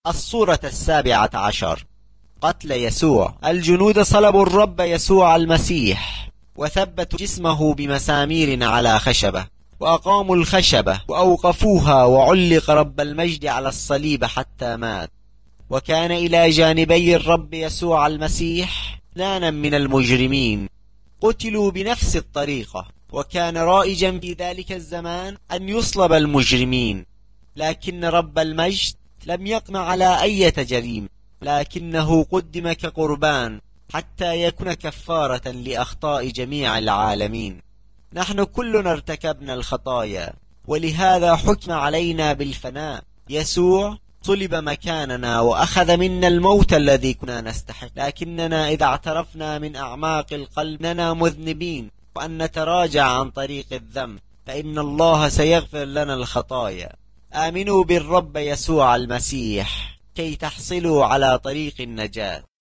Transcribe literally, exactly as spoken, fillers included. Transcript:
الصورة السابعة عشر. قتل يسوع. الجنود صلبوا الرب يسوع المسيح وثبتوا جسمه بمسامير على خشبة، وأقاموا الخشبة وأوقفوها، وعلق رب المجد على الصليب حتى مات. وكان إلى جانبي الرب يسوع المسيح اثنان من المجرمين قتلوا بنفس الطريقة. وكان رائجا في ذلك الزمان أن يصلب المجرمين، لكن رب المجد لم يقم على أي جريمة، لكنه قدم كقربان حتى يكون كفارة لأخطاء جميع العالمين. نحن كلنا ارتكبنا الخطايا، ولهذا حكم علينا بالفناء. يسوع صلب مكاننا وأخذ منا الموت الذي كنا نستحق، لكننا إذا اعترفنا من أعماق القلب أننا مذنبين وأن نتراجع عن طريق الذنب، فإن الله سيغفر لنا الخطايا. آمنوا بالرب يسوع المسيح كي تحصلوا على طريق النجاة.